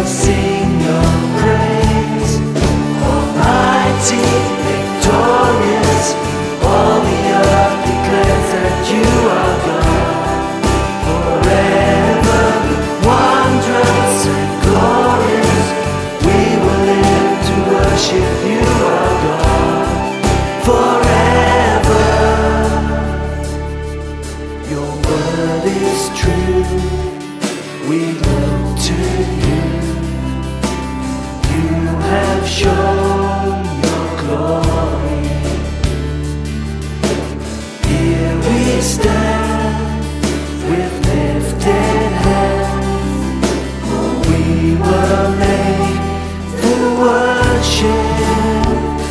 sing your praise. Almighty, victorious, all the earth declares that you are God. Forever wondrous and glorious, we will live to worship you, our God. Forever, your word is true. We look to you. You have shown your glory. Here we stand with lifted hands. For we were made for worship.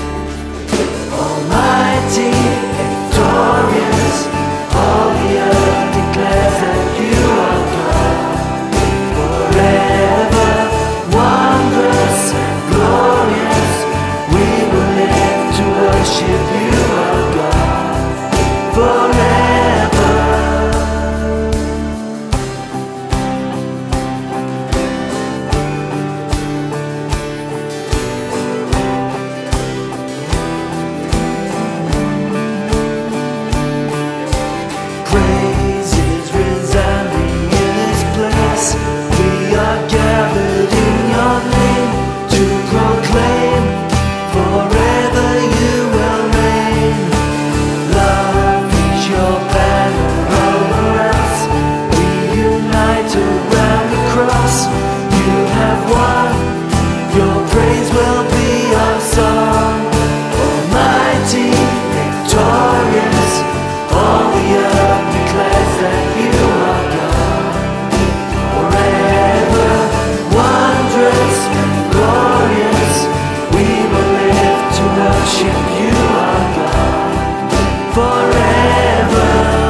Almighty, victorious, all the earth declares that you are God. Forever wondrous and glorious, we will live to worship you, our God. Forever. Praises resounding in this place. We are gathered in your name to proclaim forever you will reign. Love is your banner over us. We unite around the cross. You have won. Your praise will be our song. Almighty, victorious, all the earth declares that you are God. Forever wondrous and glorious, we will live to worship you, our God. Forever.